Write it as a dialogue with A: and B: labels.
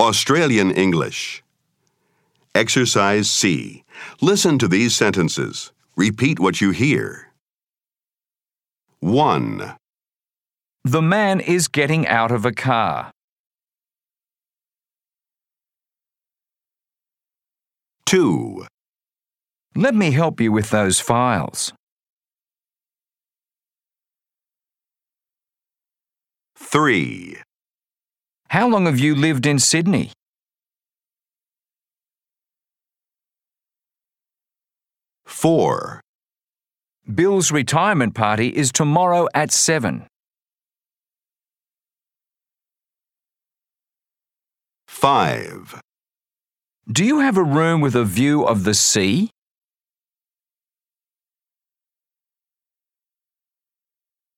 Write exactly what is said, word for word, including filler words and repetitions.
A: Australian English. Exercise C. Listen to these sentences. Repeat what you hear. one.
B: The man is getting out of a car.
A: two.
B: Let me help you with those files.
A: three.
B: How long have you lived in Sydney?
A: four.
B: Bill's retirement party is tomorrow at seven.
A: five.
B: Do you have a room with a view of the sea?